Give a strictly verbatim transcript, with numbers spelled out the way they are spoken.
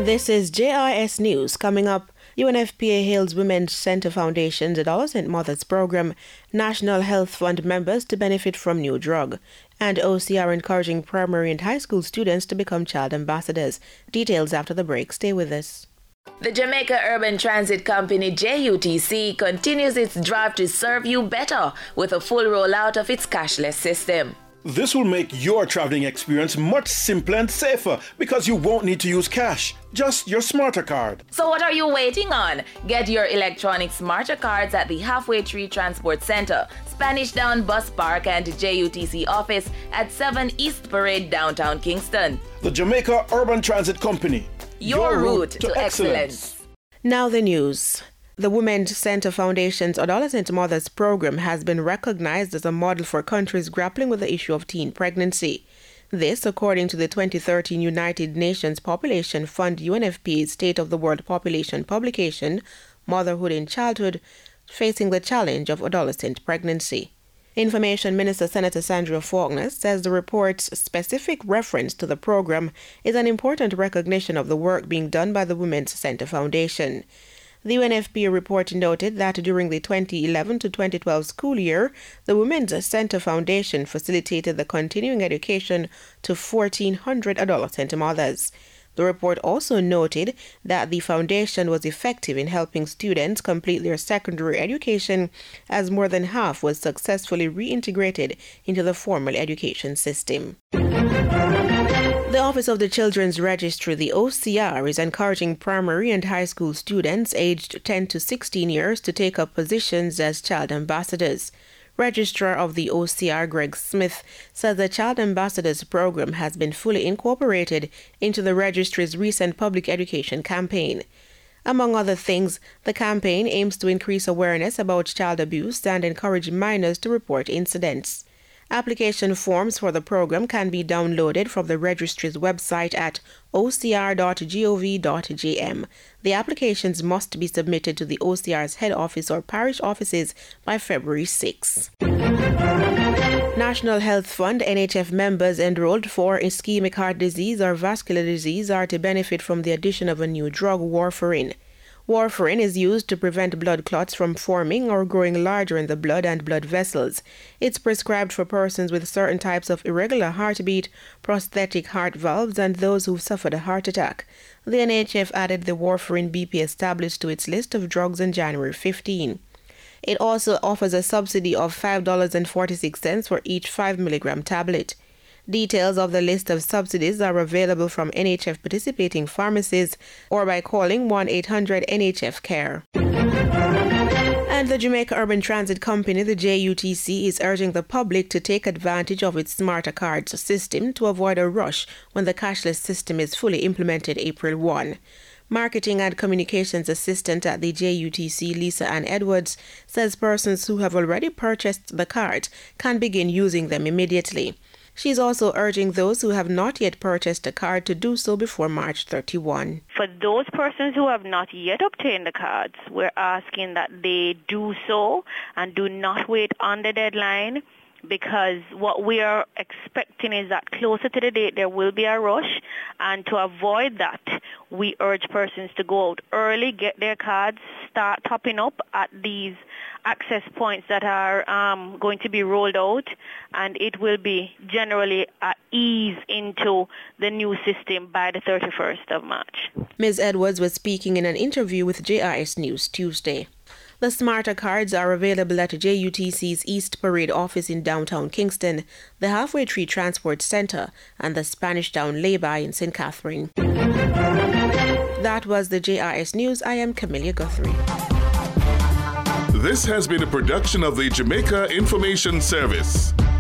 This is J I S News. Coming up, U N F P A hails Women's Center Foundation's Adolescent Mothers Program, National Health Fund members to benefit from new drug, and O C R encouraging primary and high school students to become child ambassadors. Details after the break. Stay with us. The Jamaica Urban Transit Company, J U T C, continues its drive to serve you better with a full rollout of its cashless system. This will make your traveling experience much simpler and safer because you won't need to use cash, just your Smarter card. So what are you waiting on? Get your electronic Smarter cards at the Halfway Tree Transport Center, Spanish Down Bus Park and J U T C office at seven East Parade, downtown Kingston. The Jamaica Urban Transit Company. Your, your route, route to, to excellence. excellence. Now the news. The Women's Center Foundation's Adolescent Mothers Program has been recognized as a model for countries grappling with the issue of teen pregnancy. This, according to the twenty thirteen United Nations Population Fund U N F P's State of the World Population publication, Motherhood in Childhood, Facing the Challenge of Adolescent Pregnancy. Information Minister Senator Sandra Faulkner says the report's specific reference to the program is an important recognition of the work being done by the Women's Center Foundation. The U N F P A report noted that during the twenty eleven to twenty twelve school year, the Women's Center Foundation facilitated the continuing education to fourteen hundred adolescent mothers. The report also noted that the foundation was effective in helping students complete their secondary education, as more than half was successfully reintegrated into the formal education system. The Office of the Children's Registry, the O C R, is encouraging primary and high school students aged ten to sixteen years to take up positions as child ambassadors. Registrar of the O C R, Greg Smith, says the Child Ambassadors program has been fully incorporated into the registry's recent public education campaign. Among other things, the campaign aims to increase awareness about child abuse and encourage minors to report incidents. Application forms for the program can be downloaded from the registry's website at o c r dot gov dot j m. The applications must be submitted to the O C R's head office or parish offices by February sixth. National Health Fund N H F members enrolled for ischemic heart disease or vascular disease are to benefit from the addition of a new drug, warfarin. Warfarin is used to prevent blood clots from forming or growing larger in the blood and blood vessels. It's prescribed for persons with certain types of irregular heartbeat, prosthetic heart valves, and those who've suffered a heart attack. The N H F added the warfarin B P established to its list of drugs on January fifteenth. It also offers a subsidy of five dollars and forty-six cents for each five milligram tablet. Details of the list of subsidies are available from N H F participating pharmacies or by calling one eight hundred N H F care. And the Jamaica Urban Transit Company, the J U T C, is urging the public to take advantage of its Smarter cards system to avoid a rush when the cashless system is fully implemented April first. Marketing and Communications Assistant at the J U T C, Lisa Ann Edwards, says persons who have already purchased the card can begin using them immediately. She is also urging those who have not yet purchased a card to do so before March thirty-first. For those persons who have not yet obtained the cards, we're asking that they do so and do not wait on the deadline, because what we are expecting is that closer to the date there will be a rush, and to avoid that, we urge persons to go out early, get their cards, start topping up at these access points that are um, going to be rolled out, and it will be generally a ease into the new system by the thirty-first of March. Miz Edwards was speaking in an interview with J I S News Tuesday. The Smarter cards are available at J U T C's East Parade office in downtown Kingston, the Halfway Tree Transport Center, and the Spanish Down Lay-by in Saint Catherine. That was the J I S News. I am Camelia Guthrie. This has been a production of the Jamaica Information Service.